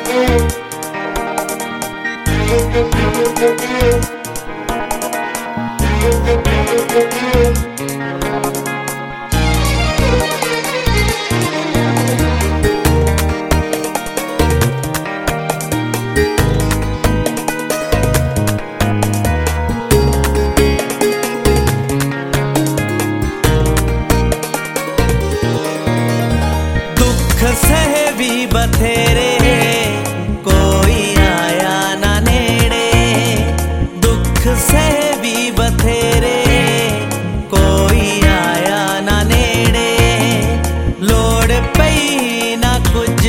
सहे भी बथेरे कोई आया ना नेड़े, दुख सहे भी बथेरे कोई आया ना नेड़े, लोड़ पई ना कुछ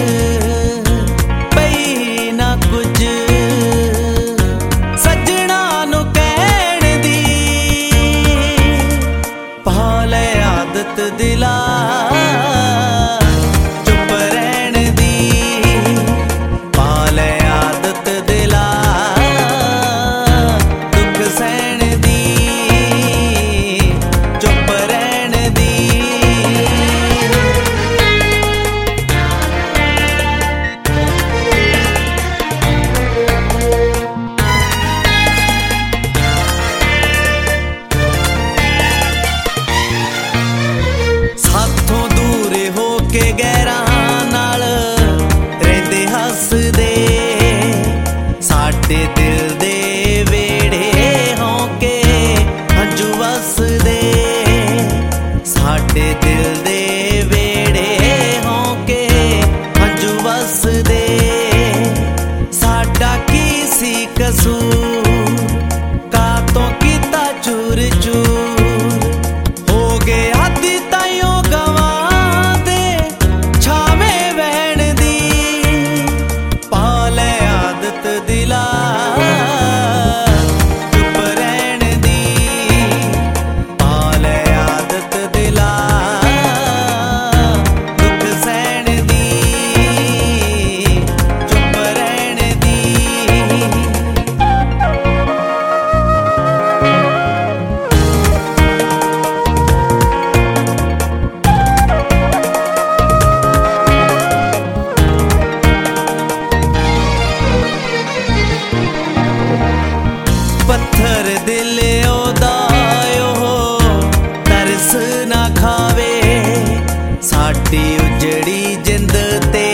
सजना नु कहण दी, पाले आदत दिला के गैरां नाल रहिंदे हसदे, साडे दिल दे वेड़े होके हंझू वसदे, साडे दिल दे वेड़े होके हंझू वसदे, साडा की सी कसूर कातों कीता चूर चूर, हो गया दी ताइयों गवा दिला चुप रहन दी, पाले आदत दिला दुख सहन दी, चुप रहन दी। पत्थर दिल ओदा ओ तरस ना खावे, साडी उजड़ी जिंद ते